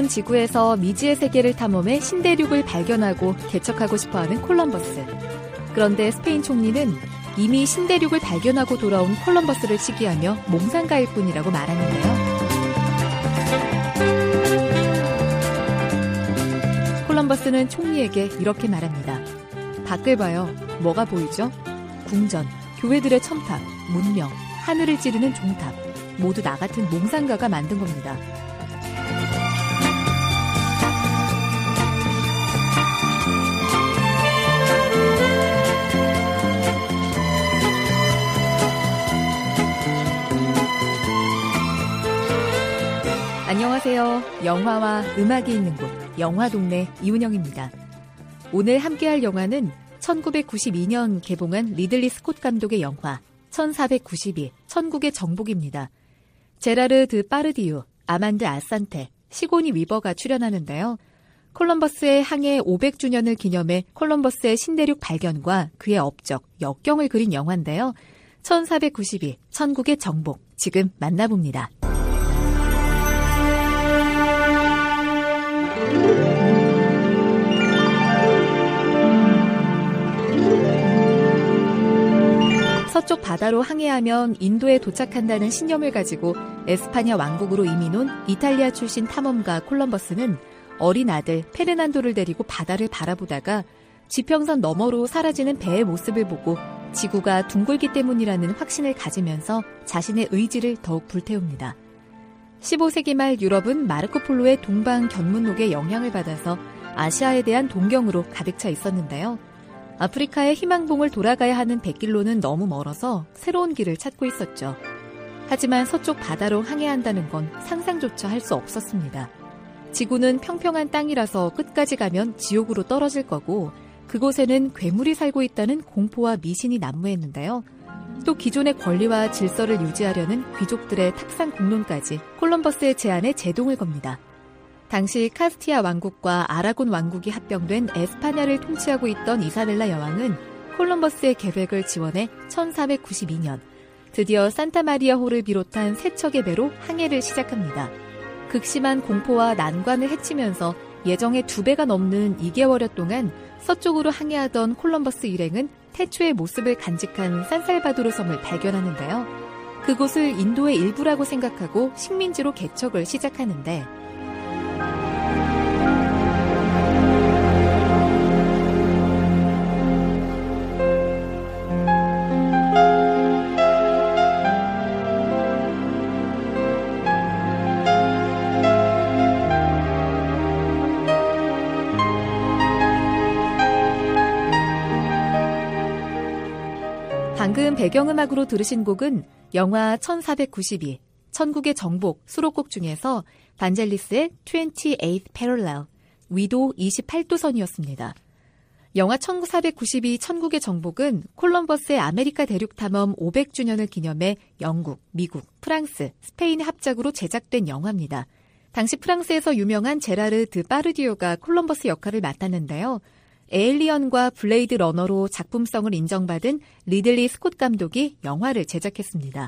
넓은 지구에서 미지의 세계를 탐험해 신대륙을 발견하고 개척하고 싶어하는 콜럼버스. 그런데 스페인 총리는 이미 신대륙을 발견하고 돌아온 콜럼버스를 시기하며 몽상가일 뿐이라고 말하는데요. 콜럼버스는 총리에게 이렇게 말합니다. 밖을 봐요. 뭐가 보이죠? 궁전, 교회들의 첨탑, 문명, 하늘을 찌르는 종탑. 모두 나 같은 몽상가가 만든 겁니다. 안녕하세요. 영화와 음악이 있는 곳, 영화동네 이은영입니다. 오늘 함께할 영화는 1992년 개봉한 리들리 스콧 감독의 영화 1492, 천국의 정복입니다. 제라르 드 파르디유, 아만드 아산테, 시고니 위버가 출연하는데요. 콜럼버스의 항해 500주년을 기념해 콜럼버스의 신대륙 발견과 그의 업적, 역경을 그린 영화인데요. 1492, 천국의 정복, 지금 만나봅니다. 서쪽 바다로 항해하면 인도에 도착한다는 신념을 가지고 에스파냐 왕국으로 이민 온 이탈리아 출신 탐험가 콜럼버스는 어린 아들 페르난도를 데리고 바다를 바라보다가 지평선 너머로 사라지는 배의 모습을 보고 지구가 둥글기 때문이라는 확신을 가지면서 자신의 의지를 더욱 불태웁니다. 15세기 말 유럽은 마르코폴로의 동방 견문록의 영향을 받아서 아시아에 대한 동경으로 가득 차 있었는데요. 아프리카의 희망봉을 돌아가야 하는 백길로는 너무 멀어서 새로운 길을 찾고 있었죠. 하지만 서쪽 바다로 항해한다는 건 상상조차 할 수 없었습니다. 지구는 평평한 땅이라서 끝까지 가면 지옥으로 떨어질 거고 그곳에는 괴물이 살고 있다는 공포와 미신이 난무했는데요. 또 기존의 권리와 질서를 유지하려는 귀족들의 탁상 공론까지 콜럼버스의 제안에 제동을 겁니다. 당시 카스티아 왕국과 아라곤 왕국이 합병된 에스파냐를 통치하고 있던 이사벨라 여왕은 콜럼버스의 계획을 지원해 1492년 드디어 산타마리아 호를 비롯한 세 척의 배로 항해를 시작합니다. 극심한 공포와 난관을 헤치면서 예정의 2배가 넘는 2개월여 동안 서쪽으로 항해하던 콜럼버스 일행은 태초의 모습을 간직한 산살바도르 섬을 발견하는데요. 그곳을 인도의 일부라고 생각하고 식민지로 개척을 시작하는데 방금 배경음악으로 들으신 곡은 영화 1492, 천국의 정복 수록곡 중에서 반젤리스의 28th Parallel, 위도 28도선이었습니다. 영화 1492 천국의 정복은 콜럼버스의 아메리카 대륙 탐험 500주년을 기념해 영국, 미국, 프랑스, 스페인의 합작으로 제작된 영화입니다. 당시 프랑스에서 유명한 제라르 드 파르디유가 콜럼버스 역할을 맡았는데요. 에일리언과 블레이드 러너로 작품성을 인정받은 리들리 스콧 감독이 영화를 제작했습니다.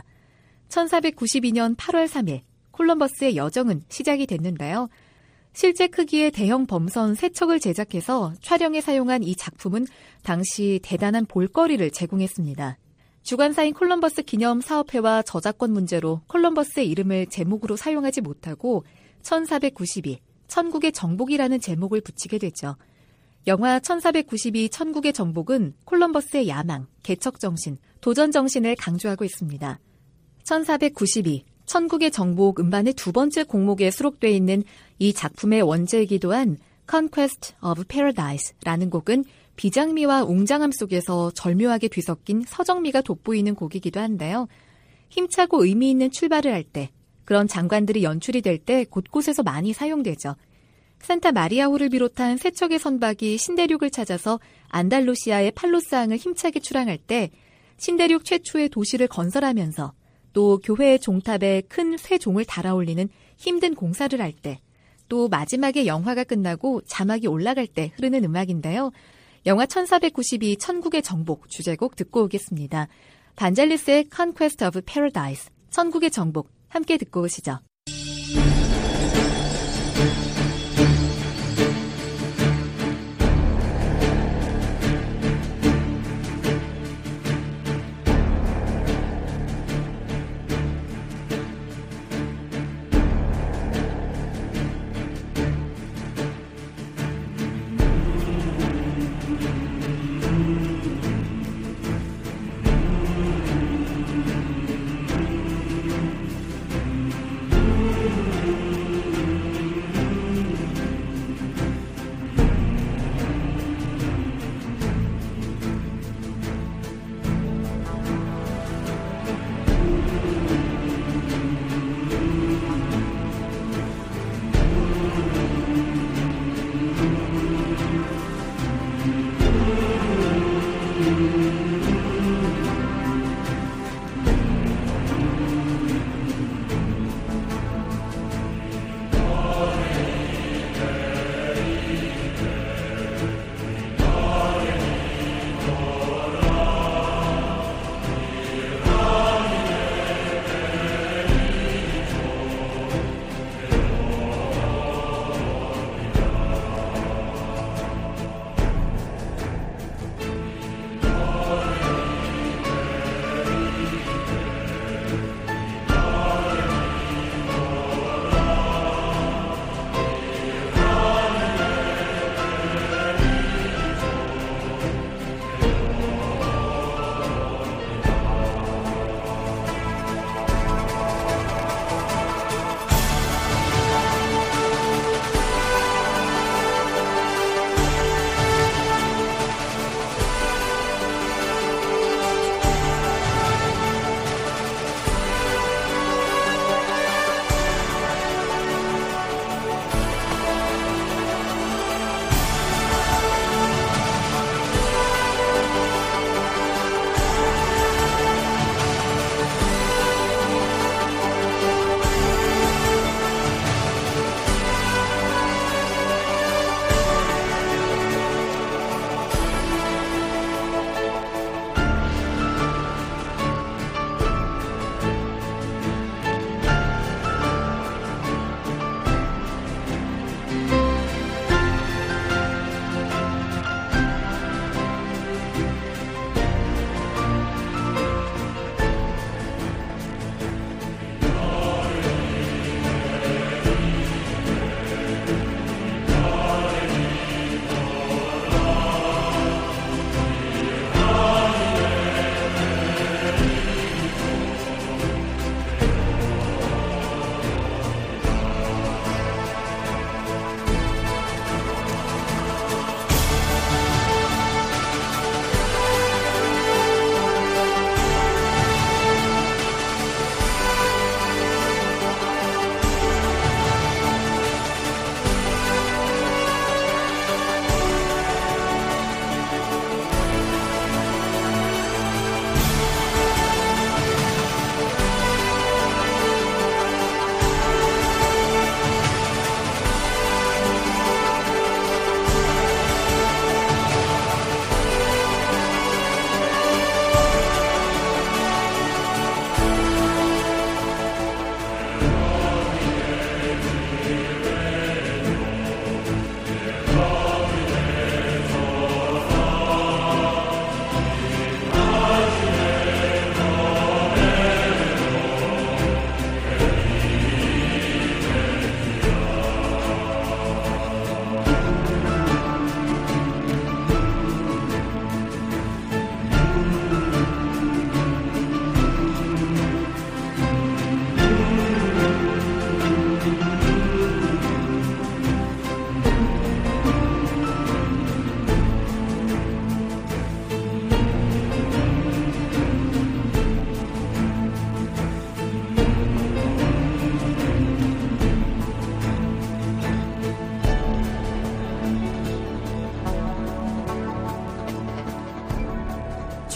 1492년 8월 3일 콜럼버스의 여정은 시작이 됐는데요. 실제 크기의 대형 범선 3척을 제작해서 촬영에 사용한 이 작품은 당시 대단한 볼거리를 제공했습니다. 주관사인 콜럼버스 기념 사업회와 저작권 문제로 콜럼버스의 이름을 제목으로 사용하지 못하고 1492, 천국의 정복이라는 제목을 붙이게 되죠. 영화 1492 천국의 정복은 콜럼버스의 야망, 개척정신, 도전정신을 강조하고 있습니다. 1492, 천국의 정복 음반의 2번째 곡목에 수록되어 있는 이 작품의 원제이기도 한 Conquest of Paradise라는 곡은 비장미와 웅장함 속에서 절묘하게 뒤섞인 서정미가 돋보이는 곡이기도 한데요. 힘차고 의미 있는 출발을 할 때, 그런 장관들이 연출이 될 때 곳곳에서 많이 사용되죠. 산타 마리아호를 비롯한 세 척의 선박이 신대륙을 찾아서 안달루시아의 팔로스항을 힘차게 출항할 때 신대륙 최초의 도시를 건설하면서 또 교회의 종탑에 큰 쇠종을 달아올리는 힘든 공사를 할 때 또 마지막에 영화가 끝나고 자막이 올라갈 때 흐르는 음악인데요. 영화 1492 천국의 정복 주제곡 듣고 오겠습니다. 반젤리스의 Conquest of Paradise, 천국의 정복 함께 듣고 오시죠.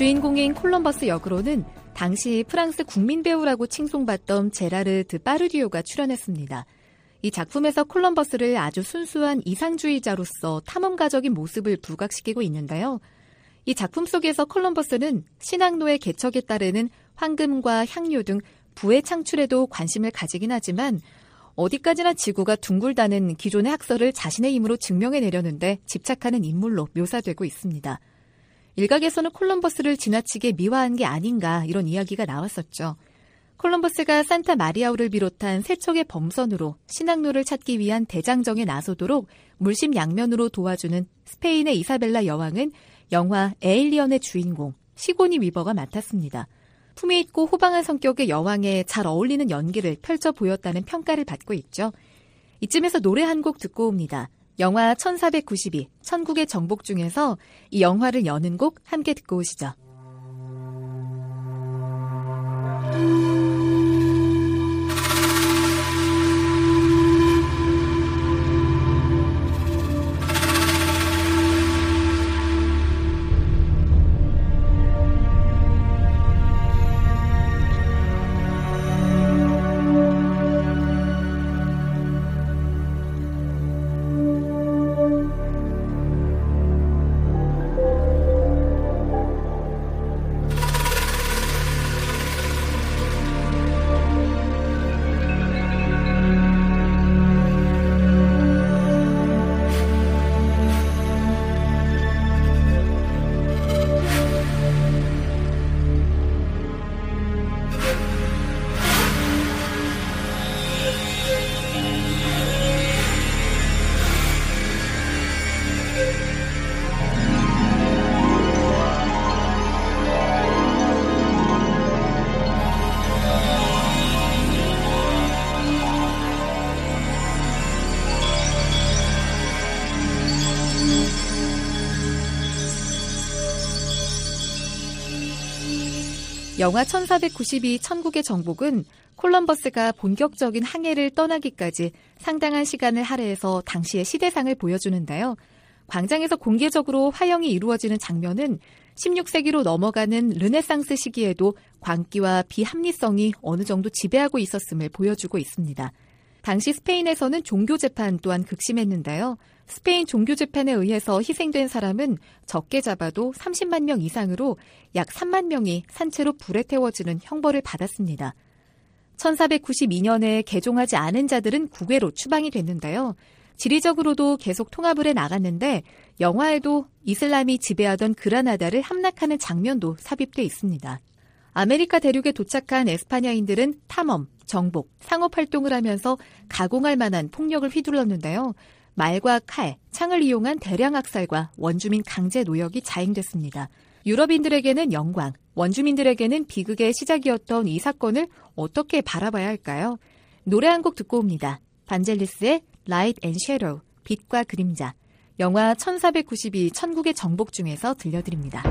주인공인 콜럼버스 역으로는 당시 프랑스 국민 배우라고 칭송받던 제라르 드파르디오가 출연했습니다. 이 작품에서 콜럼버스를 아주 순수한 이상주의자로서 탐험가적인 모습을 부각시키고 있는데요. 이 작품 속에서 콜럼버스는 신학로의 개척에 따르는 황금과 향료 등 부의 창출에도 관심을 가지긴 하지만 어디까지나 지구가 둥글다는 기존의 학설을 자신의 힘으로 증명해내려는데 집착하는 인물로 묘사되고 있습니다. 일각에서는 콜럼버스를 지나치게 미화한 게 아닌가 이런 이야기가 나왔었죠. 콜럼버스가 산타 마리아우를 비롯한 세 척의 범선으로 신학로를 찾기 위한 대장정에 나서도록 물심양면으로 도와주는 스페인의 이사벨라 여왕은 영화 에일리언의 주인공 시고니 위버가 맡았습니다. 품위 있고 호방한 성격의 여왕에 잘 어울리는 연기를 펼쳐 보였다는 평가를 받고 있죠. 이쯤에서 노래 한 곡 듣고 옵니다. 영화 1492, 천국의 정복 중에서 이 영화를 여는 곡 함께 듣고 오시죠. 영화 1492 천국의 정복은 콜럼버스가 본격적인 항해를 떠나기까지 상당한 시간을 할애해서 당시의 시대상을 보여주는데요. 광장에서 공개적으로 화형이 이루어지는 장면은 16세기로 넘어가는 르네상스 시기에도 광기와 비합리성이 어느 정도 지배하고 있었음을 보여주고 있습니다. 당시 스페인에서는 종교재판 또한 극심했는데요. 스페인 종교재판에 의해서 희생된 사람은 적게 잡아도 30만 명 이상으로 약 3만 명이 산채로 불에 태워지는 형벌을 받았습니다. 1492년에 개종하지 않은 자들은 국외로 추방이 됐는데요. 지리적으로도 계속 통합을 해 나갔는데 영화에도 이슬람이 지배하던 그라나다를 함락하는 장면도 삽입돼 있습니다. 아메리카 대륙에 도착한 에스파냐인들은 탐험, 정복, 상업활동을 하면서 가공할 만한 폭력을 휘둘렀는데요. 말과 칼, 창을 이용한 대량 학살과 원주민 강제 노역이 자행됐습니다. 유럽인들에게는 영광, 원주민들에게는 비극의 시작이었던 이 사건을 어떻게 바라봐야 할까요? 노래 한 곡 듣고 옵니다. 반젤리스의 Light and Shadow, 빛과 그림자, 영화 1492 천국의 정복 중에서 들려드립니다.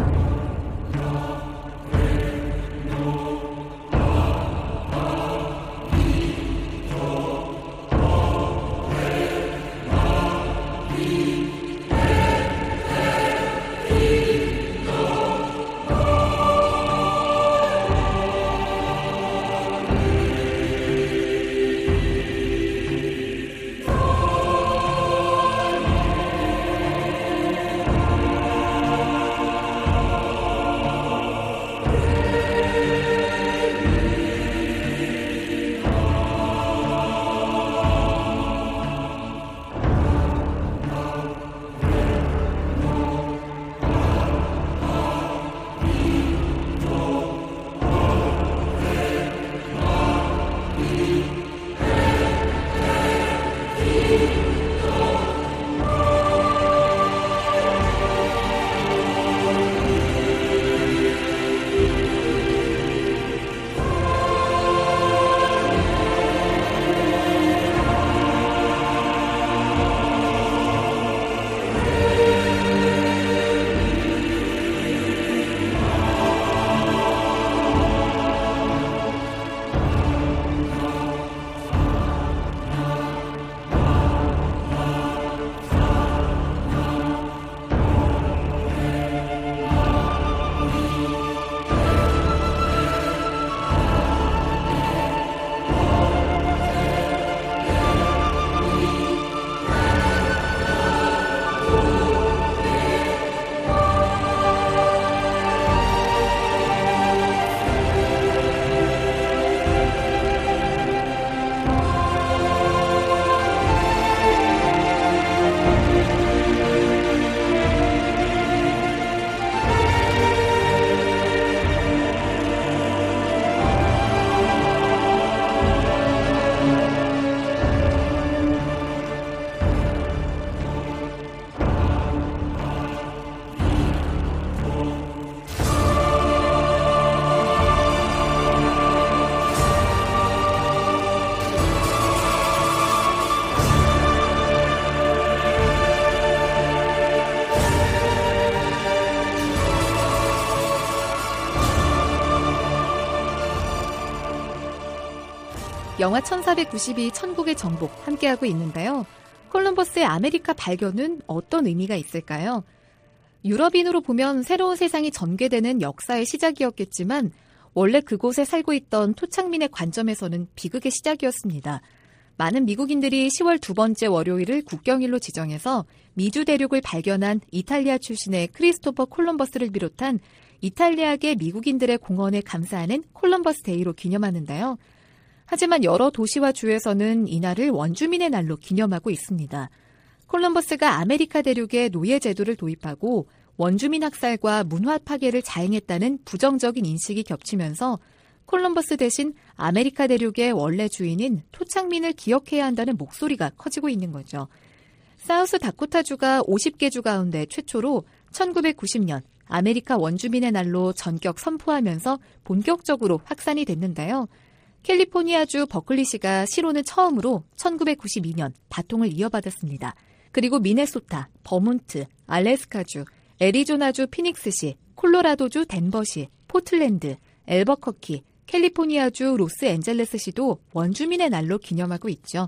영화 1492 천국의 정복 함께하고 있는데요. 콜럼버스의 아메리카 발견은 어떤 의미가 있을까요? 유럽인으로 보면 새로운 세상이 전개되는 역사의 시작이었겠지만 원래 그곳에 살고 있던 토착민의 관점에서는 비극의 시작이었습니다. 많은 미국인들이 10월 두 번째 월요일을 국경일로 지정해서 미주 대륙을 발견한 이탈리아 출신의 크리스토퍼 콜럼버스를 비롯한 이탈리아계 미국인들의 공헌에 감사하는 콜럼버스 데이로 기념하는데요. 하지만 여러 도시와 주에서는 이날을 원주민의 날로 기념하고 있습니다. 콜럼버스가 아메리카 대륙에 노예 제도를 도입하고 원주민 학살과 문화 파괴를 자행했다는 부정적인 인식이 겹치면서 콜럼버스 대신 아메리카 대륙의 원래 주인인 토착민을 기억해야 한다는 목소리가 커지고 있는 거죠. 사우스 다코타주가 50개 주 가운데 최초로 1990년 아메리카 원주민의 날로 전격 선포하면서 본격적으로 확산이 됐는데요. 캘리포니아주 버클리시가 시로는 처음으로 1992년 바통을 이어받았습니다. 그리고 미네소타, 버몬트, 알래스카주, 애리조나주 피닉스시, 콜로라도주 덴버시, 포틀랜드, 엘버커키, 캘리포니아주 로스앤젤레스시도 원주민의 날로 기념하고 있죠.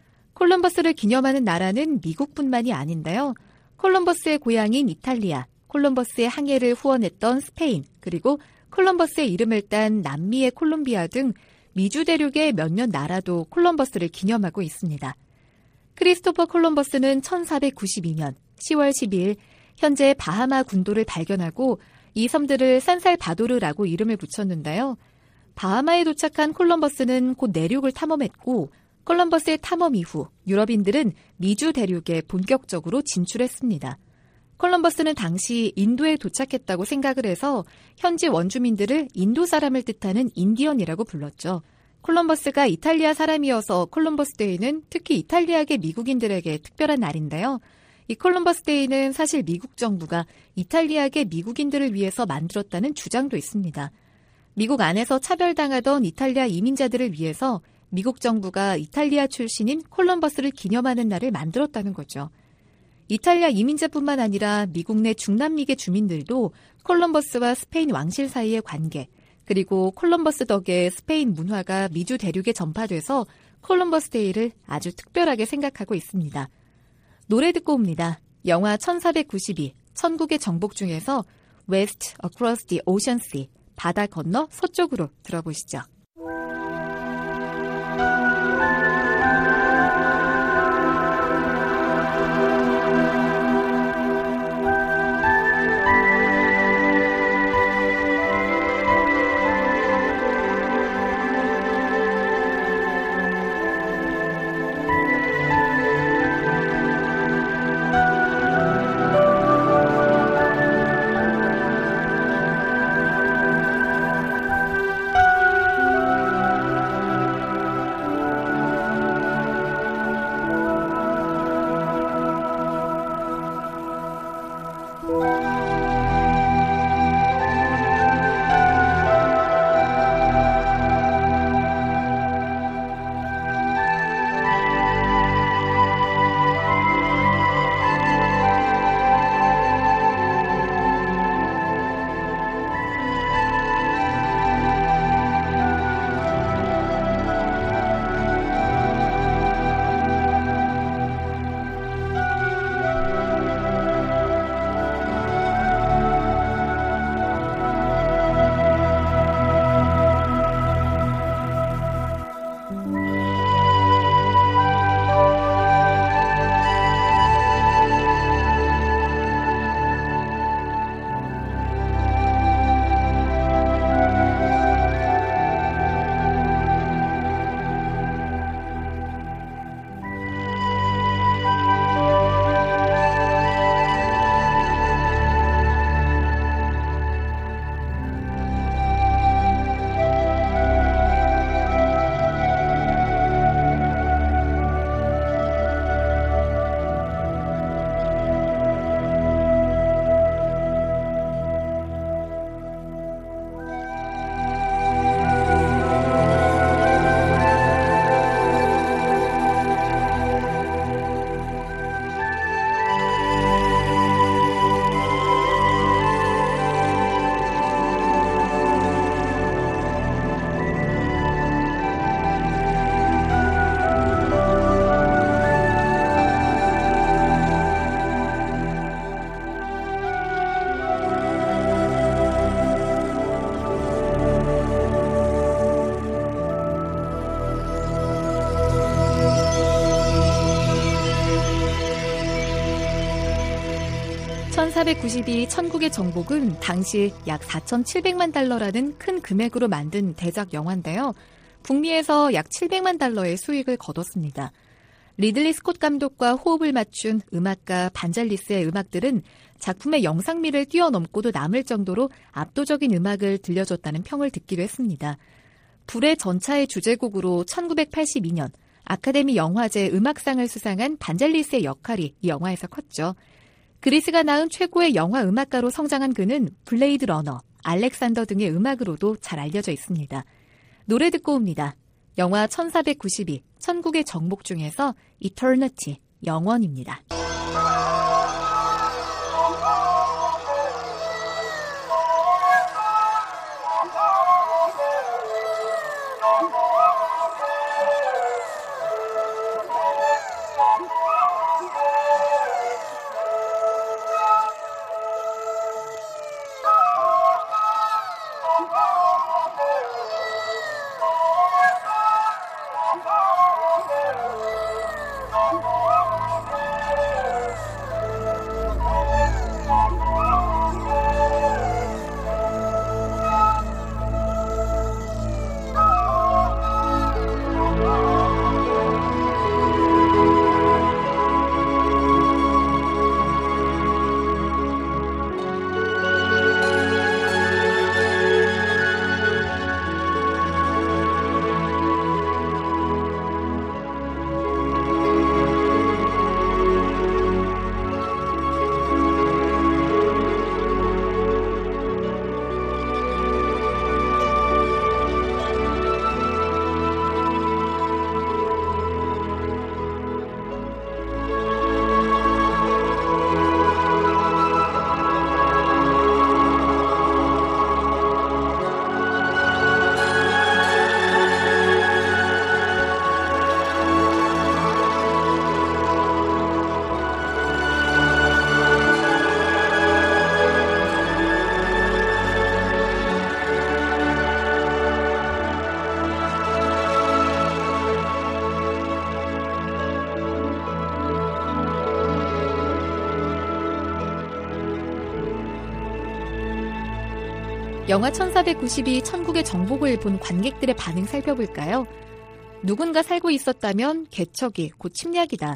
콜럼버스를 기념하는 나라는 미국뿐만이 아닌데요. 콜럼버스의 고향인 이탈리아, 콜럼버스의 항해를 후원했던 스페인, 그리고 콜럼버스의 이름을 딴 남미의 콜롬비아 등 미주 대륙의 몇몇 나라도 콜럼버스를 기념하고 있습니다. 크리스토퍼 콜럼버스는 1492년 10월 12일 현재 바하마 군도를 발견하고 이 섬들을 산살바도르라고 이름을 붙였는데요. 바하마에 도착한 콜럼버스는 곧 내륙을 탐험했고 콜럼버스의 탐험 이후 유럽인들은 미주 대륙에 본격적으로 진출했습니다. 콜럼버스는 당시 인도에 도착했다고 생각을 해서 현지 원주민들을 인도 사람을 뜻하는 인디언이라고 불렀죠. 콜럼버스가 이탈리아 사람이어서 콜럼버스 데이는 특히 이탈리아계 미국인들에게 특별한 날인데요. 이 콜럼버스 데이는 사실 미국 정부가 이탈리아계 미국인들을 위해서 만들었다는 주장도 있습니다. 미국 안에서 차별당하던 이탈리아 이민자들을 위해서 미국 정부가 이탈리아 출신인 콜럼버스를 기념하는 날을 만들었다는 거죠. 이탈리아 이민자뿐만 아니라 미국 내 중남미계 주민들도 콜럼버스와 스페인 왕실 사이의 관계, 그리고 콜럼버스 덕에 스페인 문화가 미주 대륙에 전파돼서 콜럼버스 데이를 아주 특별하게 생각하고 있습니다. 노래 듣고 옵니다. 영화 1492, 천국의 정복 중에서 West Across the Ocean Sea, 바다 건너 서쪽으로 들어보시죠. 1492 천국의 정복은 당시 약 4,700만 달러라는 큰 금액으로 만든 대작 영화인데요. 북미에서 약 700만 달러의 수익을 거뒀습니다. 리들리 스콧 감독과 호흡을 맞춘 음악가 반잘리스의 음악들은 작품의 영상미를 뛰어넘고도 남을 정도로 압도적인 음악을 들려줬다는 평을 듣기도 했습니다. 불의 전차의 주제곡으로 1982년 아카데미 영화제 음악상을 수상한 반잘리스의 역할이 이 영화에서 컸죠. 그리스가 낳은 최고의 영화 음악가로 성장한 그는 블레이드 러너, 알렉산더 등의 음악으로도 잘 알려져 있습니다. 노래 듣고 옵니다. 영화 1492, 천국의 정복 중에서 Eternity, 영원입니다. 영화 1492 천국의 정복을 본 관객들의 반응 살펴볼까요? 누군가 살고 있었다면 개척이 곧 침략이다.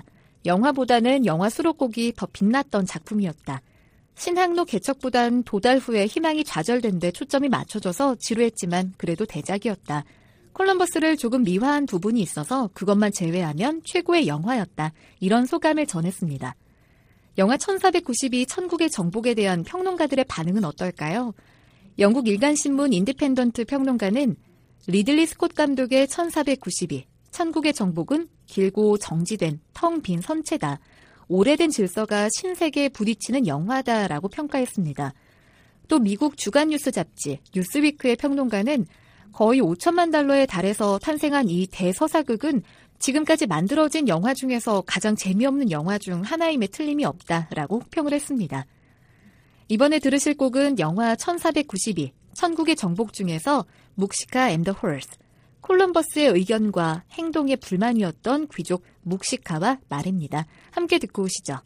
영화보다는 영화 수록곡이 더 빛났던 작품이었다. 신항로 개척보단 도달 후에 희망이 좌절된 데 초점이 맞춰져서 지루했지만 그래도 대작이었다. 콜럼버스를 조금 미화한 부분이 있어서 그것만 제외하면 최고의 영화였다. 이런 소감을 전했습니다. 영화 1492 천국의 정복에 대한 평론가들의 반응은 어떨까요? 영국 일간신문 인디펜던트 평론가는 리들리 스콧 감독의 1492, 천국의 정복은 길고 정지된 텅 빈 선체다. 오래된 질서가 신세계에 부딪히는 영화다라고 평가했습니다. 또 미국 주간 뉴스 잡지 뉴스위크의 평론가는 거의 5천만 달러에 달해서 탄생한 이 대서사극은 지금까지 만들어진 영화 중에서 가장 재미없는 영화 중 하나임에 틀림이 없다라고 평을 했습니다. 이번에 들으실 곡은 영화 1492, 천국의 정복 중에서 묵시카 앤 더 홀스, 콜럼버스의 의견과 행동에 불만이었던 귀족 묵시카와 말입니다. 함께 듣고 오시죠.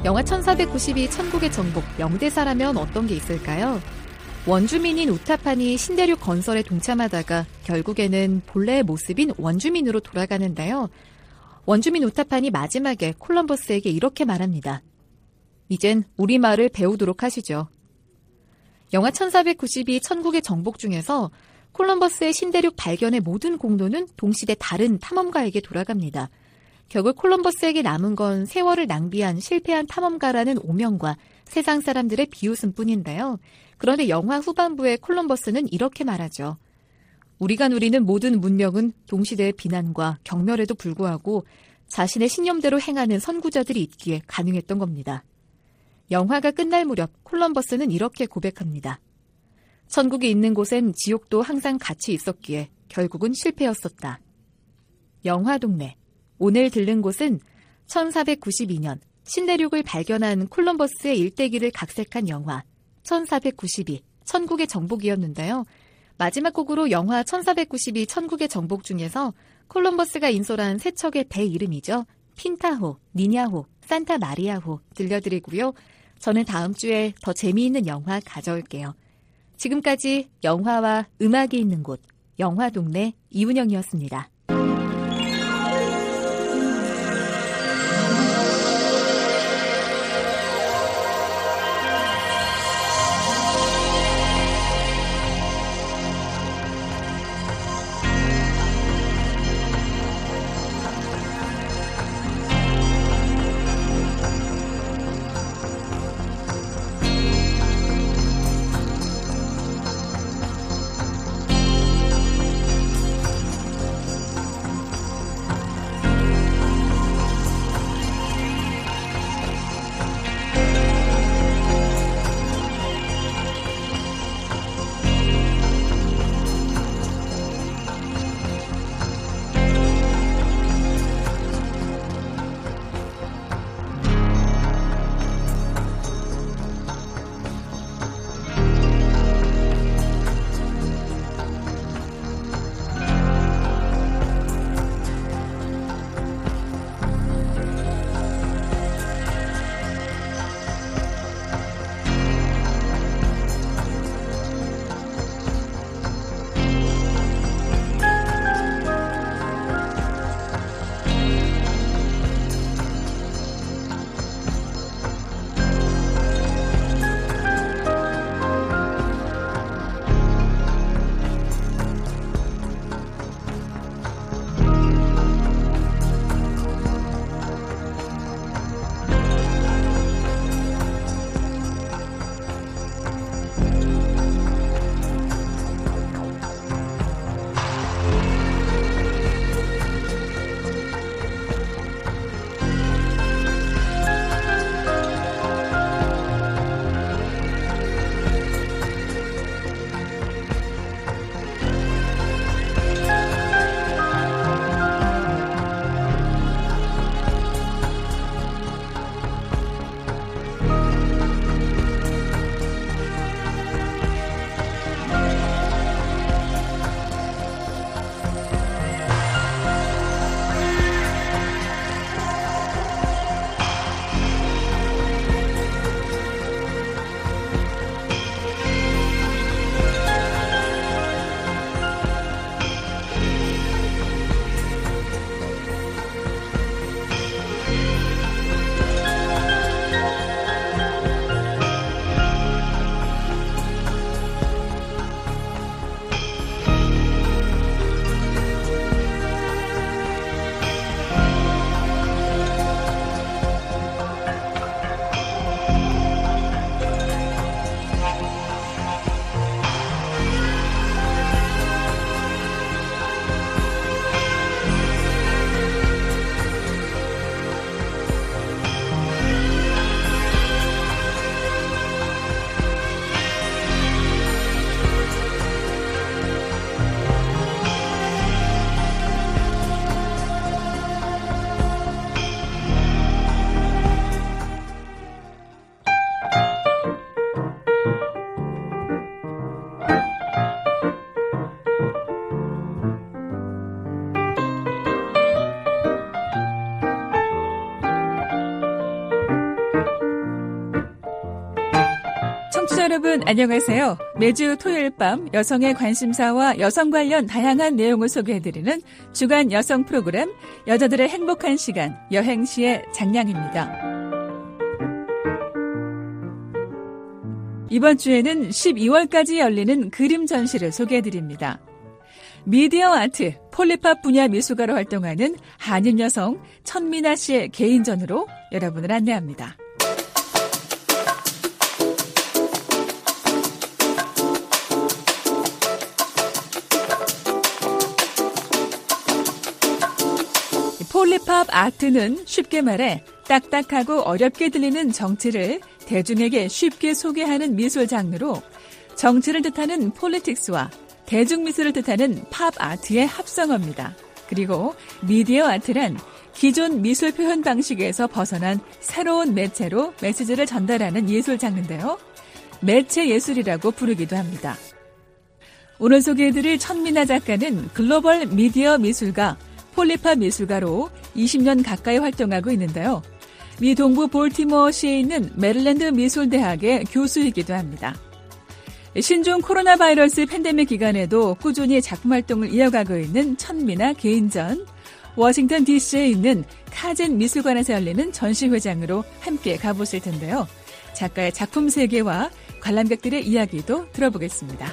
영화 1492 천국의 정복 명대사라면 어떤 게 있을까요? 원주민인 우타판이 신대륙 건설에 동참하다가 결국에는 본래의 모습인 원주민으로 돌아가는데요. 원주민 우타판이 마지막에 콜럼버스에게 이렇게 말합니다. 이젠 우리말을 배우도록 하시죠. 영화 1492 천국의 정복 중에서 콜럼버스의 신대륙 발견의 모든 공로는 동시대 다른 탐험가에게 돌아갑니다. 결국 콜럼버스에게 남은 건 세월을 낭비한 실패한 탐험가라는 오명과 세상 사람들의 비웃음뿐인데요. 그런데 영화 후반부에 콜럼버스는 이렇게 말하죠. 우리가 누리는 모든 문명은 동시대의 비난과 경멸에도 불구하고 자신의 신념대로 행하는 선구자들이 있기에 가능했던 겁니다. 영화가 끝날 무렵 콜럼버스는 이렇게 고백합니다. 천국이 있는 곳엔 지옥도 항상 같이 있었기에 결국은 실패였었다. 영화동네. 오늘 들른 곳은 1492년 신대륙을 발견한 콜럼버스의 일대기를 각색한 영화 1492 천국의 정복이었는데요. 마지막 곡으로 영화 1492 천국의 정복 중에서 콜럼버스가 인솔한 세 척의 배 이름이죠. 핀타호, 니냐호, 산타 마리아호 들려드리고요. 저는 다음 주에 더 재미있는 영화 가져올게요. 지금까지 영화와 음악이 있는 곳 영화동네 이은영이었습니다. 여러분 안녕하세요. 매주 토요일 밤 여성의 관심사와 여성 관련 다양한 내용을 소개해드리는 주간 여성 프로그램 여자들의 행복한 시간 여행시의 장량입니다. 이번 주에는 12월까지 열리는 그림 전시를 소개해드립니다. 미디어 아트, 폴리팝 분야 미술가로 활동하는 한인 여성 천미나 씨의 개인전으로 여러분을 안내합니다. 폴리팝 아트는 쉽게 말해 딱딱하고 어렵게 들리는 정치를 대중에게 쉽게 소개하는 미술 장르로 정치를 뜻하는 폴리틱스와 대중미술을 뜻하는 팝 아트의 합성어입니다. 그리고 미디어 아트란 기존 미술 표현 방식에서 벗어난 새로운 매체로 메시지를 전달하는 예술 장르인데요. 매체 예술이라고 부르기도 합니다. 오늘 소개해드릴 천미나 작가는 글로벌 미디어 미술가, 폴리팝 미술가로 20년 가까이 활동하고 있는데요. 미 동부 볼티모어시에 있는 메릴랜드 미술대학의 교수이기도 합니다. 신종 코로나 바이러스 팬데믹 기간에도 꾸준히 작품 활동을 이어가고 있는 천미나 개인전, 워싱턴 DC에 있는 카젠 미술관에서 열리는 전시회장으로 함께 가보실 텐데요. 작가의 작품 세계와 관람객들의 이야기도 들어보겠습니다.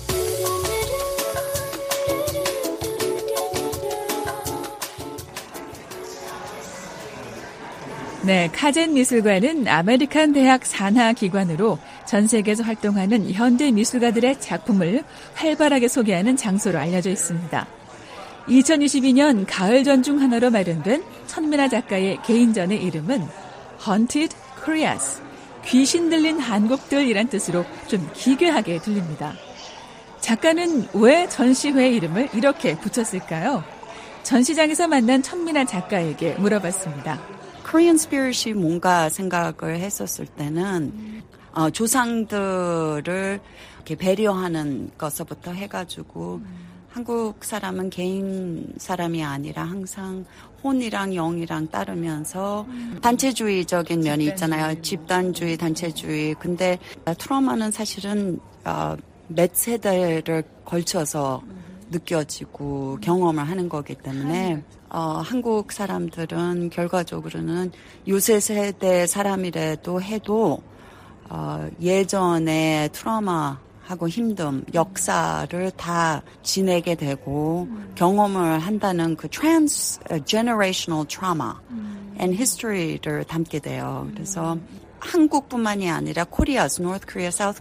네, 카젠 미술관은 아메리칸 대학 산하 기관으로 전 세계에서 활동하는 현대 미술가들의 작품을 활발하게 소개하는 장소로 알려져 있습니다. 2022년 가을전 중 하나로 마련된 천미나 작가의 개인전의 이름은 Haunted Koreas, 귀신 들린 한국들이란 뜻으로 좀 기괴하게 들립니다. 작가는 왜 전시회 이름을 이렇게 붙였을까요? 전시장에서 만난 천미나 작가에게 물어봤습니다. Korean Spirit이 뭔가 생각을 했었을 때는 조상들을 이렇게 배려하는 것부터 해가지고 한국 사람은 개인 사람이 아니라 항상 혼이랑 영이랑 따르면서 단체주의적인 면이 있잖아요. 집단주의, 단체주의. 근데 트라우마는 사실은 몇 세대를 걸쳐서 느껴지고 경험을 하는 거기 때문에 한국 사람들은 결과적으로는 요새 세대 사람이라도 해도 예전에 트라우마하고 힘듦, 역사를 다 지내게 되고 경험을 한다는 그 transgenerational trauma and history를 담게 돼요. 그래서 한국뿐만이 아니라 코리아스, North Korea, South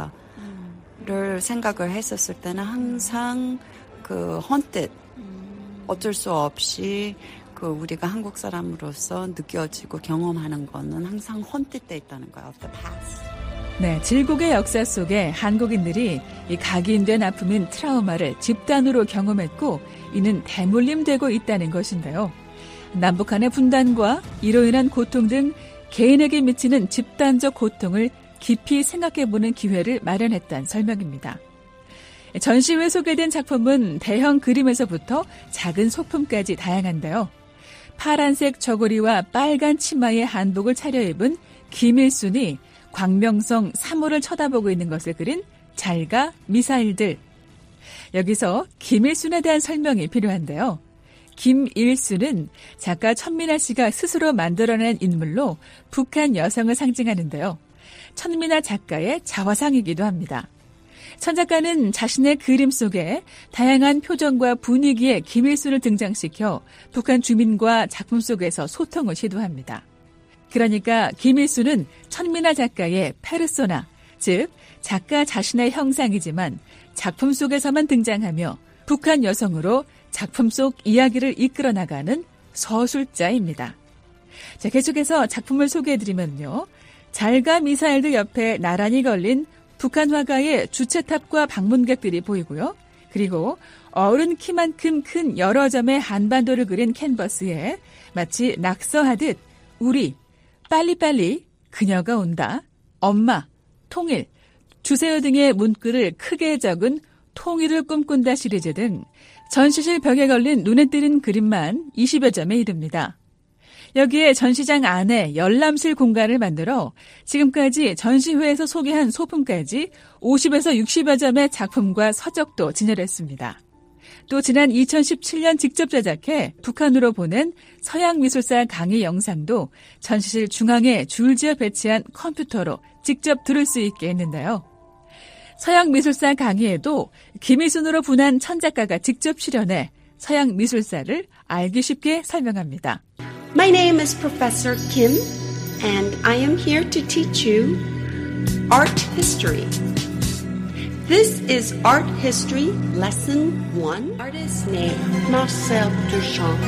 Korea를 생각을 했었을 때는 항상 그 haunted, 어쩔 수 없이 그 우리가 한국 사람으로서 느껴지고 경험하는 거는 항상 헌뜻돼 있다는 거예요. Of the past. 네, 질곡의 역사 속에 한국인들이 이 각인된 아픔인 트라우마를 집단으로 경험했고 이는 대물림되고 있다는 것인데요. 남북한의 분단과 이로 인한 고통 등 개인에게 미치는 집단적 고통을 깊이 생각해보는 기회를 마련했다는 설명입니다. 전시회에 소개된 작품은 대형 그림에서부터 작은 소품까지 다양한데요. 파란색 저고리와 빨간 치마에 한복을 차려입은 김일순이 광명성 3호를 쳐다보고 있는 것을 그린 잘가 미사일들. 여기서 김일순에 대한 설명이 필요한데요. 김일순은 작가 천미나 씨가 스스로 만들어낸 인물로 북한 여성을 상징하는데요. 천미나 작가의 자화상이기도 합니다. 천 작가는 자신의 그림 속에 다양한 표정과 분위기의 김일순을 등장시켜 북한 주민과 작품 속에서 소통을 시도합니다. 그러니까 김일순은 천미나 작가의 페르소나, 즉 작가 자신의 형상이지만 작품 속에서만 등장하며 북한 여성으로 작품 속 이야기를 이끌어 나가는 서술자입니다. 자, 계속해서 작품을 소개해드리면요. 잘가 미사일들 옆에 나란히 걸린 북한 화가의 주체탑과 방문객들이 보이고요. 그리고 어른 키만큼 큰 여러 점의 한반도를 그린 캔버스에 마치 낙서하듯 우리, 빨리빨리, 그녀가 온다, 엄마, 통일, 주세요 등의 문구를 크게 적은 통일을 꿈꾼다 시리즈 등 전시실 벽에 걸린 눈에 띄는 그림만 20여 점에 이릅니다. 여기에 전시장 안에 열람실 공간을 만들어 지금까지 전시회에서 소개한 소품까지 50에서 60여 점의 작품과 서적도 진열했습니다. 또 지난 2017년 직접 제작해 북한으로 보낸 서양미술사 강의 영상도 전시실 중앙에 줄지어 배치한 컴퓨터로 직접 들을 수 있게 했는데요. 서양미술사 강의에도 김일순으로 분한 천작가가 직접 출연해 서양미술사를 알기 쉽게 설명합니다. My name is Professor Kim, and I am here to teach you art history. This is Art History Lesson 1. Artist name Marcel Duchamp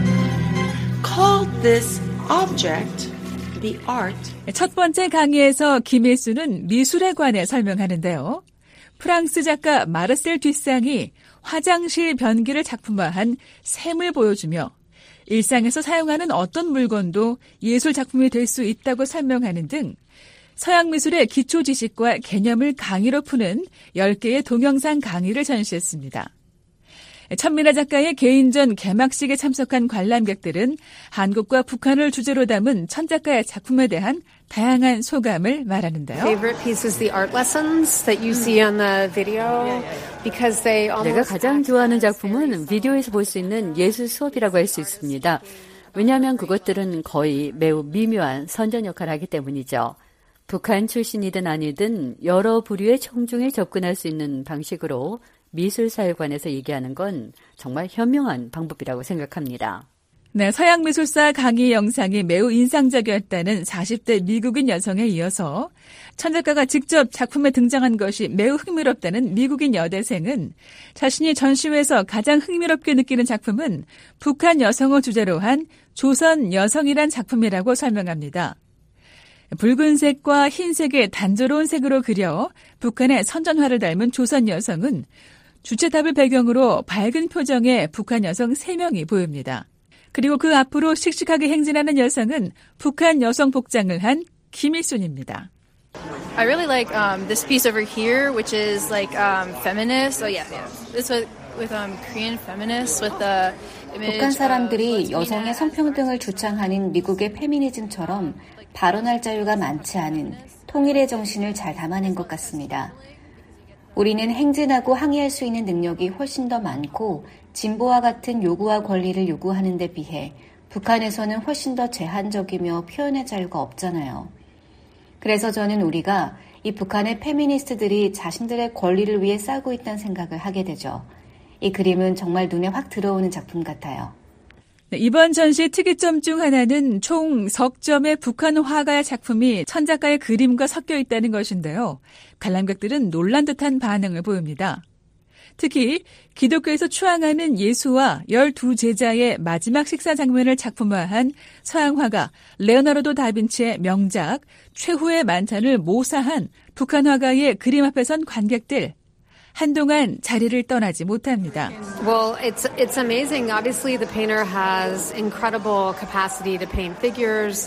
called this object the art. 첫 번째 강의에서 김일순은 미술에 관해 설명하는데요. 프랑스 작가 마르셀 듀상이 화장실 변기를 작품화한 샘을 보여주며 일상에서 사용하는 어떤 물건도 예술 작품이 될 수 있다고 설명하는 등 서양 미술의 기초 지식과 개념을 강의로 푸는 10개의 동영상 강의를 전시했습니다. 천민아 작가의 개인전 개막식에 참석한 관람객들은 한국과 북한을 주제로 담은 천 작가의 작품에 대한 다양한 소감을 말하는데요. Favorite piece is the art lessons that you see on the video because they almost 내가 가장 좋아하는 작품은 비디오에서 볼 수 있는 예술 수업이라고 할 수 있습니다. 왜냐하면 그것들은 거의 매우 미묘한 선전 역할을 하기 때문이죠. 북한 출신이든 아니든 여러 부류의 청중에 접근할 수 있는 방식으로 미술사에 관해서 얘기하는 건 정말 현명한 방법이라고 생각합니다. 네, 서양미술사 강의 영상이 매우 인상적이었다는 40대 미국인 여성에 이어서 천 작가가 직접 작품에 등장한 것이 매우 흥미롭다는 미국인 여대생은 자신이 전시회에서 가장 흥미롭게 느끼는 작품은 북한 여성을 주제로 한 조선 여성이란 작품이라고 설명합니다. 붉은색과 흰색의 단조로운 색으로 그려 북한의 선전화를 닮은 조선 여성은 주체탑을 배경으로 밝은 표정의 북한 여성 3명이 보입니다. 그리고 그 앞으로 씩씩하게 행진하는 여성은 북한 여성 복장을 한 김일순입니다. I really like this piece over here, which is like feminist. So yeah. This with Korean feminists with the image. 북한 사람들이 여성의 성평등을 주창하는 미국의 페미니즘처럼 발언할 자유가 많지 않은 통일의 정신을 잘 담아낸 것 같습니다. 우리는 행진하고 항의할 수 있는 능력이 훨씬 더 많고 진보와 같은 요구와 권리를 요구하는 데 비해 북한에서는 훨씬 더 제한적이며 표현의 자유가 없잖아요. 그래서 저는 우리가 이 북한의 페미니스트들이 자신들의 권리를 위해 싸우고 있다는 생각을 하게 되죠. 이 그림은 정말 눈에 확 들어오는 작품 같아요. 이번 전시 특이점 중 하나는 총 석 점의 북한 화가 작품이 천 작가의 그림과 섞여 있다는 것인데요. 관람객들은 놀란 듯한 반응을 보입니다. 특히 기독교에서 추앙하는 예수와 12제자의 마지막 식사 장면을 작품화한 서양 화가 레오나르도 다빈치의 명작 최후의 만찬을 모사한 북한 화가의 그림 앞에 선 관객들. 한동안 자리를 떠나지 못합니다. Well, it's amazing. Obviously, the painter has incredible capacity to paint figures.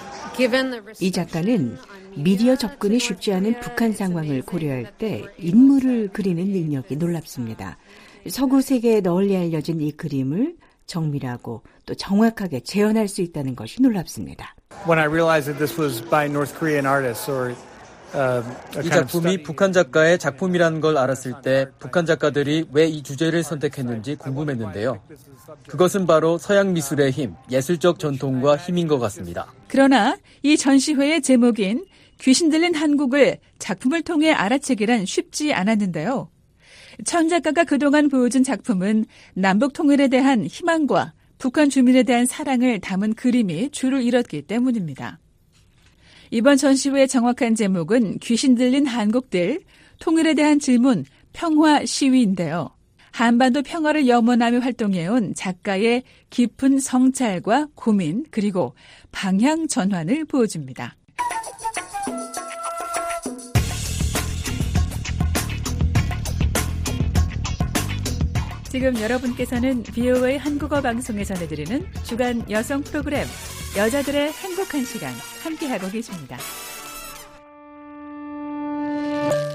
이 작가는 미디어 접근이 쉽지 않은 북한 상황을 고려할 때 인물을 그리는 능력이 놀랍습니다. 서구 세계에 널리 알려진 이 그림을 정밀하고 또 정확하게 재현할 수 있다는 것이 놀랍습니다. When I realized that this was by North Korean artists or 이 작품이 북한 작가의 작품이라는 걸 알았을 때 북한 작가들이 왜 이 주제를 선택했는지 궁금했는데요. 그것은 바로 서양 미술의 힘, 예술적 전통과 힘인 것 같습니다. 그러나 이 전시회의 제목인 귀신 들린 한국을 작품을 통해 알아채기란 쉽지 않았는데요. 천 작가가 그동안 보여준 작품은 남북 통일에 대한 희망과 북한 주민에 대한 사랑을 담은 그림이 주를 이뤘기 때문입니다. 이번 전시회의 정확한 제목은 귀신 들린 한국들, 통일에 대한 질문, 평화 시위인데요. 한반도 평화를 염원하며 활동해온 작가의 깊은 성찰과 고민, 그리고 방향 전환을 보여줍니다. 지금 여러분께서는 VOA 한국어 방송에 전해드리는 주간 여성 프로그램 여자들의 행복한 시간 함께하고 계십니다.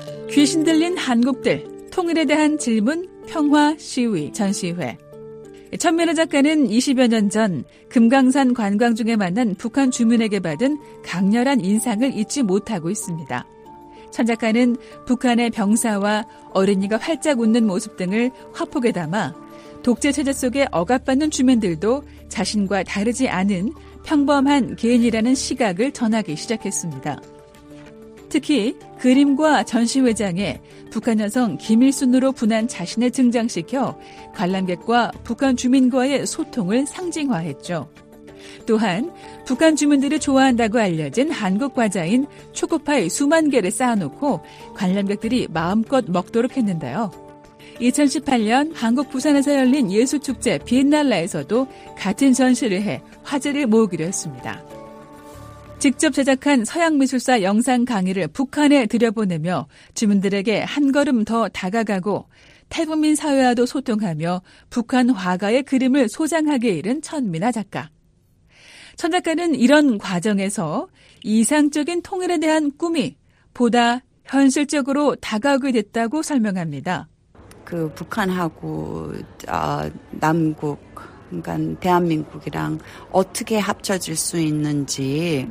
귀신 들린 한국들, 통일에 대한 질문, 평화 시위 전시회. 천민아 작가는 20여 년 전 금강산 관광 중에 만난 북한 주민에게 받은 강렬한 인상을 잊지 못하고 있습니다. 천 작가는 북한의 병사와 어린이가 활짝 웃는 모습 등을 화폭에 담아 독재 체제 속에 억압받는 주민들도 자신과 다르지 않은 평범한 개인이라는 시각을 전하기 시작했습니다. 특히 그림과 전시회장에 북한 여성 김일순으로 분한 자신을 등장시켜 관람객과 북한 주민과의 소통을 상징화했죠. 또한 북한 주민들이 좋아한다고 알려진 한국 과자인 초코파이 수만 개를 쌓아놓고 관람객들이 마음껏 먹도록 했는데요. 2018년 한국 부산에서 열린 예술축제 비엔날레에서도 같은 전시를 해 화제를 모으기로 했습니다. 직접 제작한 서양미술사 영상 강의를 북한에 들여보내며 주민들에게 한 걸음 더 다가가고 탈북민 사회와도 소통하며 북한 화가의 그림을 소장하게 이른 천민아 작가. 천 작가는 이런 과정에서 이상적인 통일에 대한 꿈이 보다 현실적으로 다가오게 됐다고 설명합니다. 그 북한하고 남국, 그러니까 대한민국이랑 어떻게 합쳐질 수 있는지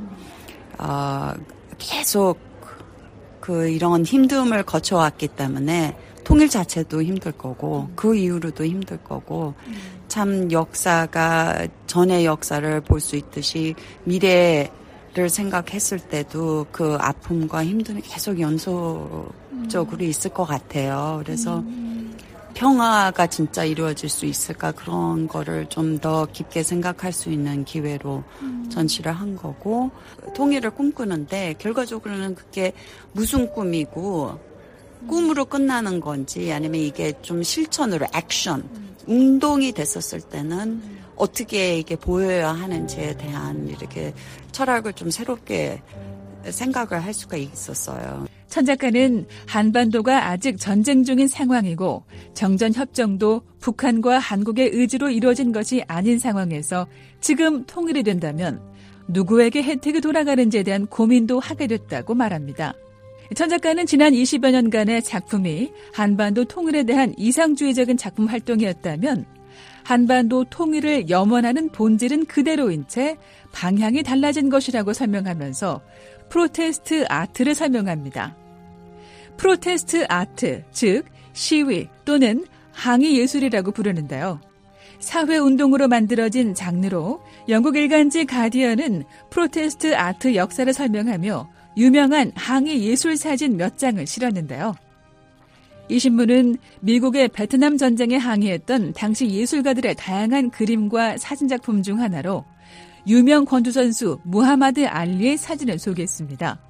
계속 이런 힘듦을 거쳐왔기 때문에 통일 자체도 힘들 거고 그 이후로도 힘들 거고 참 역사가 전의 역사를 볼 수 있듯이 미래를 생각했을 때도 그 아픔과 힘듦이 계속 연속적으로 있을 것 같아요. 그래서 평화가 진짜 이루어질 수 있을까 그런 거를 좀 더 깊게 생각할 수 있는 기회로 전시를 한 거고 통일을 꿈꾸는데 결과적으로는 그게 무슨 꿈이고 꿈으로 끝나는 건지 아니면 이게 좀 실천으로 액션 운동이 됐었을 때는 어떻게 이게 보여야 하는지에 대한 이렇게 철학을 좀 새롭게 생각을 할 수가 있었어요. 천 작가는 한반도가 아직 전쟁 중인 상황이고 정전 협정도 북한과 한국의 의지로 이루어진 것이 아닌 상황에서 지금 통일이 된다면 누구에게 혜택이 돌아가는지에 대한 고민도 하게 됐다고 말합니다. 천 작가는 지난 20여 년간의 작품이 한반도 통일에 대한 이상주의적인 작품 활동이었다면 한반도 통일을 염원하는 본질은 그대로인 채 방향이 달라진 것이라고 설명하면서 프로테스트 아트를 설명합니다. 프로테스트 아트, 즉 시위 또는 항의 예술이라고 부르는데요. 사회운동으로 만들어진 장르로 영국 일간지 가디언은 프로테스트 아트 역사를 설명하며 유명한 항의 예술 사진 몇 장을 실었는데요. 이 신문은 미국의 베트남 전쟁에 항의했던 당시 예술가들의 다양한 그림과 사진작품 중 하나로 유명 권투선수 무하마드 알리의 사진을 소개했습니다.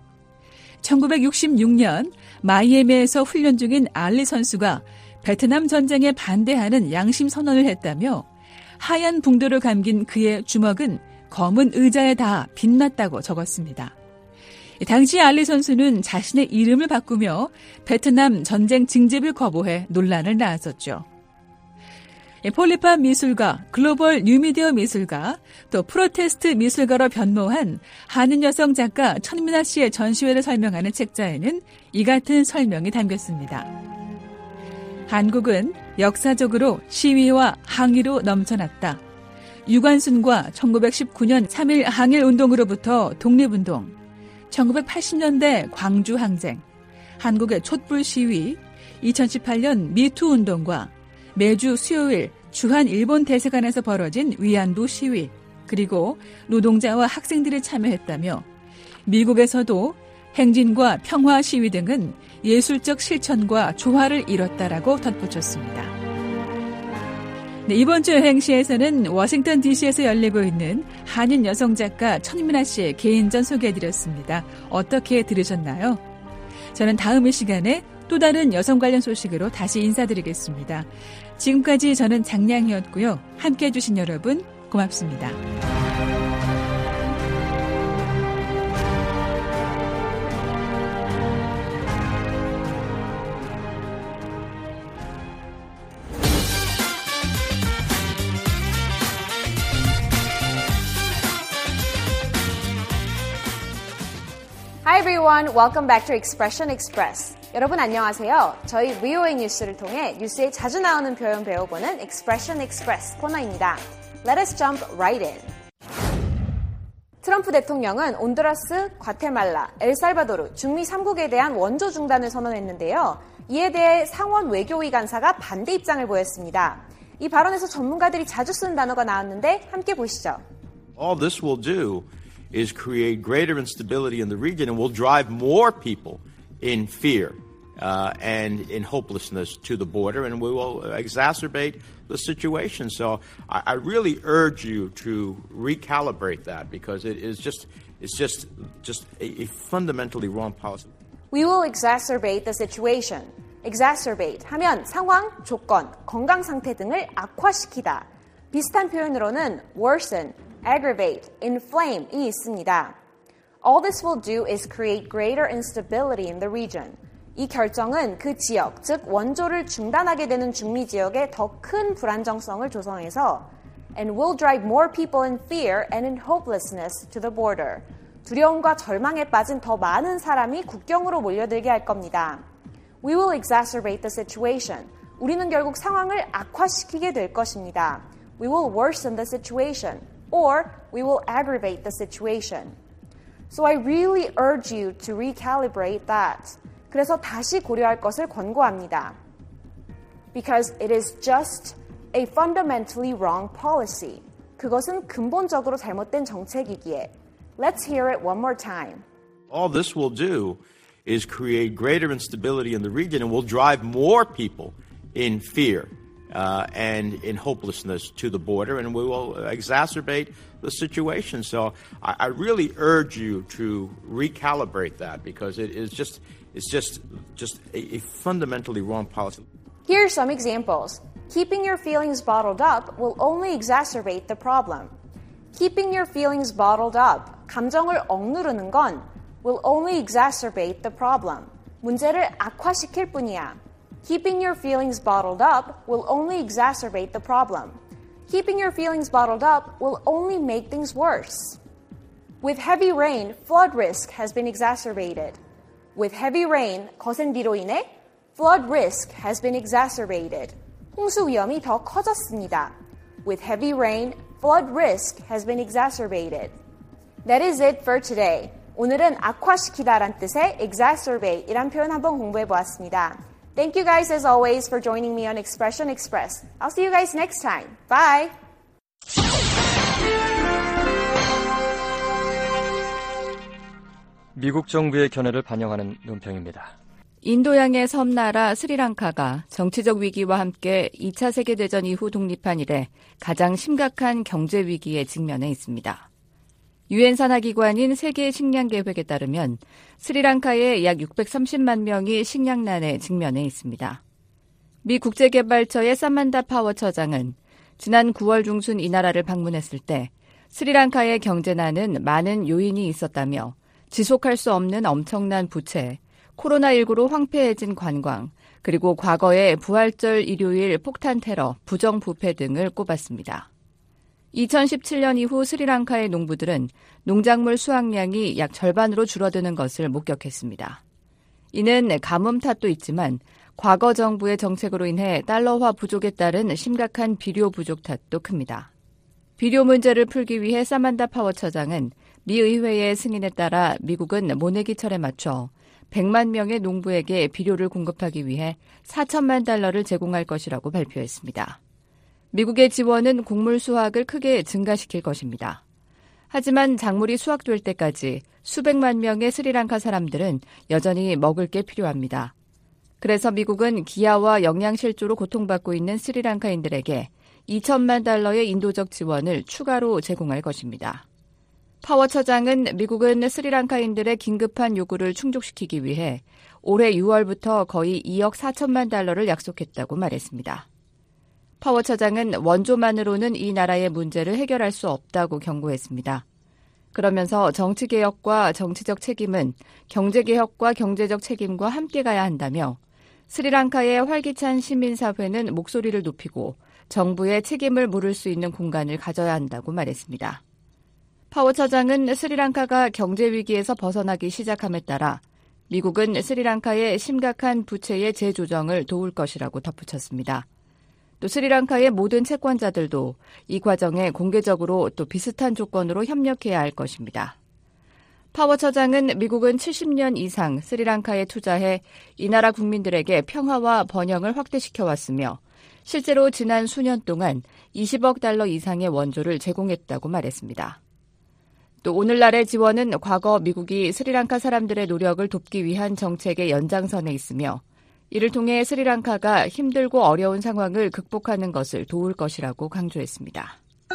1966년 마이애미에서 훈련 중인 알리 선수가 베트남 전쟁에 반대하는 양심 선언을 했다며 하얀 붕도를 감긴 그의 주먹은 검은 의자에 닿아 빛났다고 적었습니다. 당시 알리 선수는 자신의 이름을 바꾸며 베트남 전쟁 징집을 거부해 논란을 낳았었죠. 폴리팝 미술가, 글로벌 뉴미디어 미술가, 또 프로테스트 미술가로 변모한 한인 여성 작가 천민아 씨의 전시회를 설명하는 책자에는 이 같은 설명이 담겼습니다. 한국은 역사적으로 시위와 항의로 넘쳐났다. 유관순과 1919년 3.1 항일운동으로부터 독립운동, 1980년대 광주항쟁, 한국의 촛불 시위, 2018년 미투운동과 매주 수요일 주한 일본 대사관에서 벌어진 위안부 시위, 그리고 노동자와 학생들이 참여했다며 미국에서도 행진과 평화 시위 등은 예술적 실천과 조화를 이뤘다라고 덧붙였습니다. 네, 이번 주 여행시에서는 워싱턴 DC에서 열리고 있는 한인 여성 작가 천민아 씨의 개인전 소개해드렸습니다. 어떻게 들으셨나요? 저는 다음 이 시간에 또 다른 여성 관련 소식으로 다시 인사드리겠습니다. 지금까지 저는 장량이었고요. 함께해 주신 여러분 고맙습니다. Hi everyone, welcome back to Expression Express. 여러분 안녕하세요. 저희 VOA 뉴스를 통해 뉴스에 자주 나오는 표현 배워보는 Expression Express 코너입니다. Let us jump right in. 트럼프 대통령은 온두라스, 과테말라, 엘살바도르, 중미 3국에 대한 원조 중단을 선언했는데요. 이에 대해 상원 외교위 간사가 반대 입장을 보였습니다. 이 발언에서 전문가들이 자주 쓰는 단어가 나왔는데 함께 보시죠. All this will do is create greater instability in the region and will drive more people in fear and in hopelessness to the border, and we will exacerbate the situation. So I really urge you to recalibrate that because it's just a fundamentally wrong policy. We will exacerbate the situation. Exacerbate 하면 상황, 조건, 건강 상태 등을 악화시키다. 비슷한 표현으로는 worsen, aggravate, inflame이 있습니다. All this will do is create greater instability in the region. 이 결정은 그 지역, 즉 원조를 중단하게 되는 중미 지역에 더 큰 불안정성을 조성해서 and will drive more people in fear and in hopelessness to the border. 두려움과 절망에 빠진 더 많은 사람이 국경으로 몰려들게 할 겁니다. We will exacerbate the situation. 우리는 결국 상황을 악화시키게 될 것입니다. We will worsen the situation. Or we will aggravate the situation. So I really urge you to recalibrate that. 그래서 다시 고려할 것을 권고합니다. Because it is just a fundamentally wrong policy. 그것은 근본적으로 잘못된 정책이기에. Let's hear it one more time. All this will do is create greater instability in the region and will drive more people in fear and in hopelessness to the border, and we will exacerbate the situation. So I really urge you to recalibrate that because it's just a fundamentally wrong policy. Here are some examples. Keeping your feelings bottled up will only exacerbate the problem. Keeping your feelings bottled up, 감정을 억누르는 건 will only exacerbate the problem. 문제를 악화시킬 뿐이야. Keeping your feelings bottled up will only exacerbate the problem. Keeping your feelings bottled up will only make things worse. With heavy rain, flood risk has been exacerbated. With heavy rain, 거센 비로 인해 flood risk has been exacerbated. 홍수 위험이 더 커졌습니다. With heavy rain, flood risk has been exacerbated. That is it for today. 오늘은 악화시키다란 뜻의 exacerbate 이란 표현 한번 공부해 보았습니다. Thank you guys as always for joining me on Expression Express. I'll see you guys next time. Bye! 미국 정부의 견해를 반영하는 논평입니다. 인도양의 섬나라 스리랑카가 정치적 위기와 함께 2차 세계대전 이후 독립한 이래 가장 심각한 경제 위기에 직면해 있습니다. 유엔 산하기관인 세계식량계획에 따르면 스리랑카의 약 630만 명이 식량난에 직면해 있습니다. 미 국제개발처의 사만다 파워 처장은 지난 9월 중순 이 나라를 방문했을 때 스리랑카의 경제난은 많은 요인이 있었다며 지속할 수 없는 엄청난 부채, 코로나19로 황폐해진 관광, 그리고 과거의 부활절 일요일 폭탄 테러, 부정부패 등을 꼽았습니다. 2017년 이후 스리랑카의 농부들은 농작물 수확량이 약 절반으로 줄어드는 것을 목격했습니다. 이는 가뭄 탓도 있지만 과거 정부의 정책으로 인해 달러화 부족에 따른 심각한 비료 부족 탓도 큽니다. 비료 문제를 풀기 위해 사만다 파워 처장은 미 의회의 승인에 따라 미국은 모내기철에 맞춰 100만 명의 농부에게 비료를 공급하기 위해 4천만 달러를 제공할 것이라고 발표했습니다. 미국의 지원은 곡물 수확을 크게 증가시킬 것입니다. 하지만 작물이 수확될 때까지 수백만 명의 스리랑카 사람들은 여전히 먹을 게 필요합니다. 그래서 미국은 기아와 영양실조로 고통받고 있는 스리랑카인들에게 2천만 달러의 인도적 지원을 추가로 제공할 것입니다. 파워 처장은 미국은 스리랑카인들의 긴급한 요구를 충족시키기 위해 올해 6월부터 거의 2억 4천만 달러를 약속했다고 말했습니다. 파워 처장은 원조만으로는 이 나라의 문제를 해결할 수 없다고 경고했습니다. 그러면서 정치개혁과 정치적 책임은 경제개혁과 경제적 책임과 함께 가야 한다며 스리랑카의 활기찬 시민사회는 목소리를 높이고 정부의 책임을 물을 수 있는 공간을 가져야 한다고 말했습니다. 파워 차장은 스리랑카가 경제 위기에서 벗어나기 시작함에 따라 미국은 스리랑카의 심각한 부채의 재조정을 도울 것이라고 덧붙였습니다. 또 스리랑카의 모든 채권자들도 이 과정에 공개적으로 또 비슷한 조건으로 협력해야 할 것입니다. 파워 차장은 미국은 70년 이상 스리랑카에 투자해 이 나라 국민들에게 평화와 번영을 확대시켜왔으며 실제로 지난 수년 동안 20억 달러 이상의 원조를 제공했다고 말했습니다. 또 오늘날의 지원은 과거 미국이 스리랑카 사람들의 노력을 돕기 위한 정책의 연장선에 있으며 이를 통해 스리랑카가 힘들고 어려운 상황을 극복하는 것을 도울 것이라고 강조했습니다.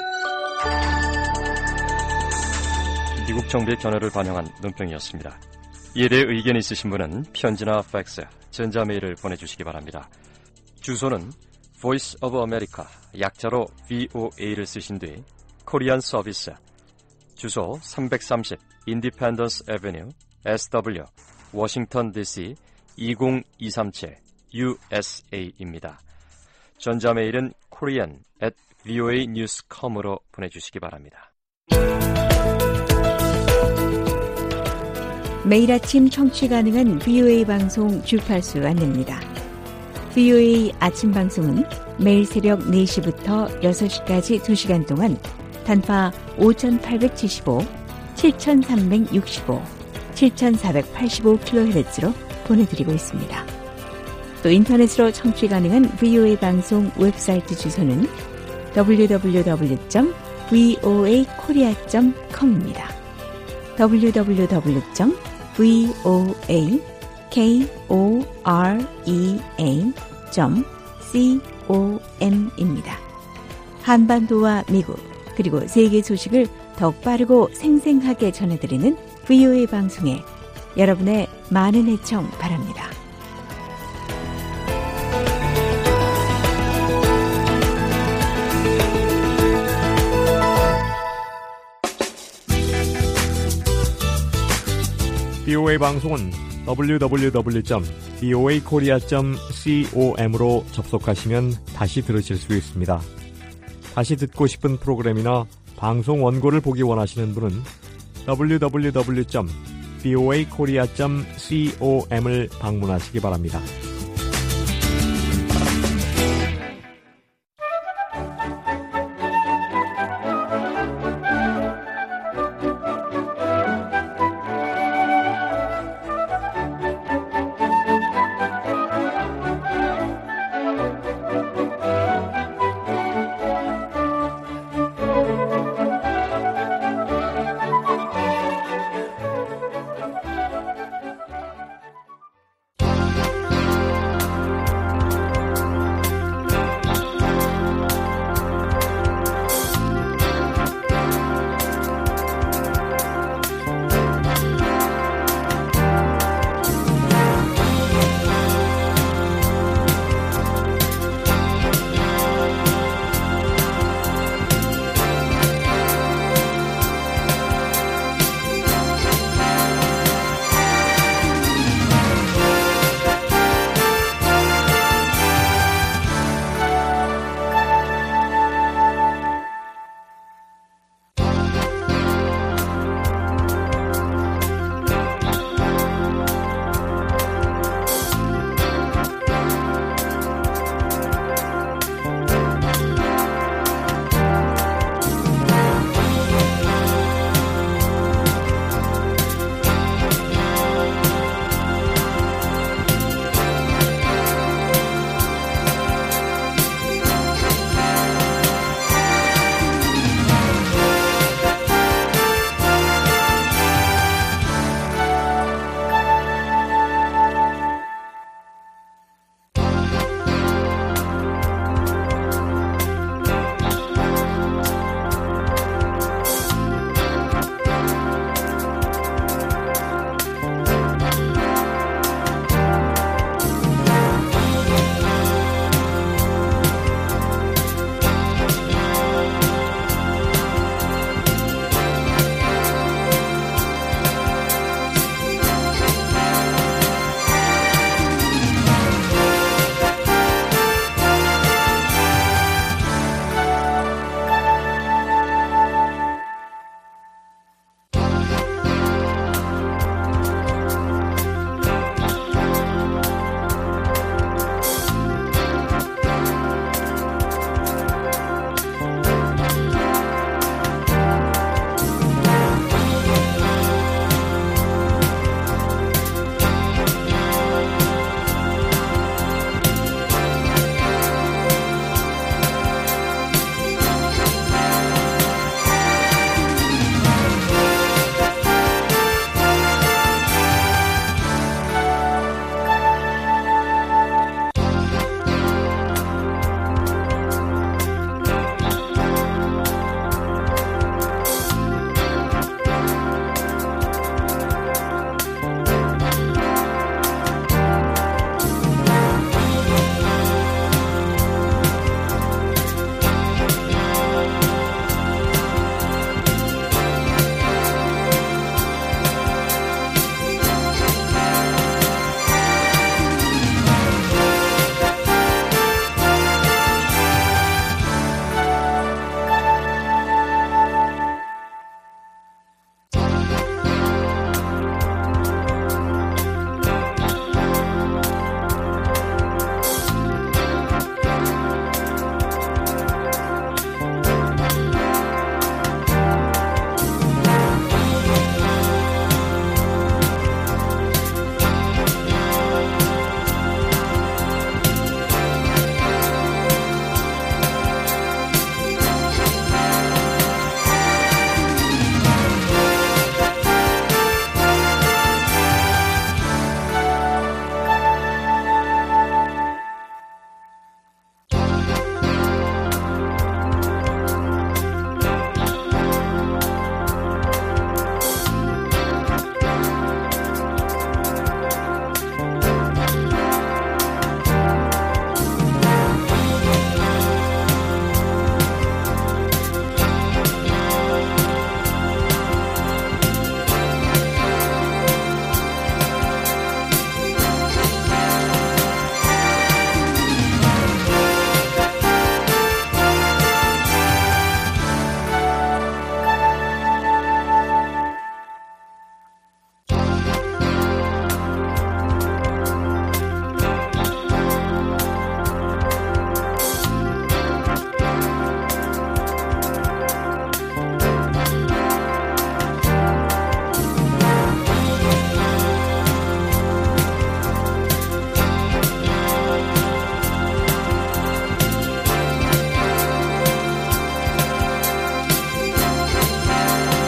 미국 정부의 견해를 반영한 논평이었습니다. 이에 대해 의견이 있으신 분은 편지나 팩스, 전자메일을 보내주시기 바랍니다. 주소는 Voice of America, 약자로 VOA를 쓰신 뒤 코리안 서비스, 주소 330 Independence Avenue, SW, 워싱턴 DC 20237 USA입니다. 전자메일은 korean@voanews.com으로 보내주시기 바랍니다. 매일 아침 청취 가능한 VOA 방송 주파수 안내입니다. VOA 아침 방송은 매일 새벽 4시부터 6시까지 2시간 동안 단파 5875, 7365, 7485kHz로 보내드리고 있습니다. 또 인터넷으로 청취 가능한 VOA 방송 웹사이트 주소는 www.voakorea.com입니다. www.voakorea.com입니다. 한반도와 미국 그리고 세계 소식을 더욱 빠르고 생생하게 전해드리는 VOA 방송에 여러분의 많은 애청 바랍니다. VOA 방송은 www.voakorea.com으로 접속하시면 다시 들으실 수 있습니다. 다시 듣고 싶은 프로그램이나 방송 원고를 보기 원하시는 분은 www.voakorea.com을 방문하시기 바랍니다.